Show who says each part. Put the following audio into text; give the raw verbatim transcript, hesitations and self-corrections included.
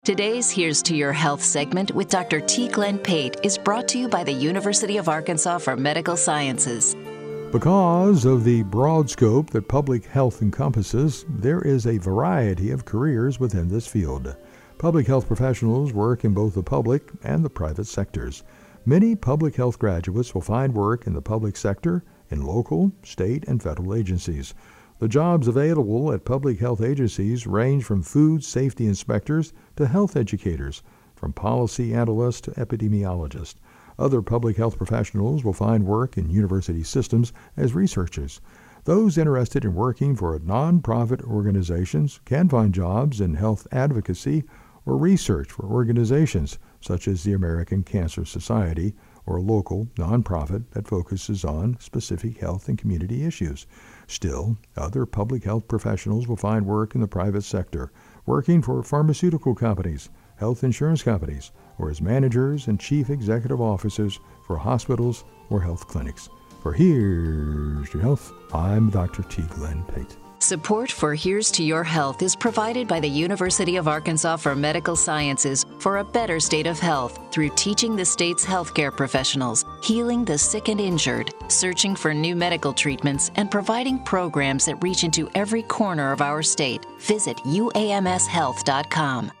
Speaker 1: Today's Here's to Your Health segment with Doctor T. Glenn Pate is brought to you by the University of Arkansas for Medical Sciences.
Speaker 2: Because of the broad scope that public health encompasses, there is a variety of careers within this field. Public health professionals work in both the public and the private sectors. Many public health graduates will find work in the public sector, in local, state, and federal agencies. The jobs available at public health agencies range from food safety inspectors to health educators, from policy analysts to epidemiologists. Other public health professionals will find work in university systems as researchers. Those interested in working for nonprofit organizations can find jobs in health advocacy or research for organizations such as the American Cancer Society or a local nonprofit that focuses on specific health and community issues. Still, other public health professionals will find work in the private sector, working for pharmaceutical companies, health insurance companies, or as managers and chief executive officers for hospitals or health clinics. For Here's to Your Health, I'm Doctor T. Glenn Pate.
Speaker 1: Support for Here's to Your Health is provided by the University of Arkansas for Medical Sciences for a better state of health through teaching the state's healthcare professionals, healing the sick and injured, searching for new medical treatments, and providing programs that reach into every corner of our state. Visit U A M S health dot com.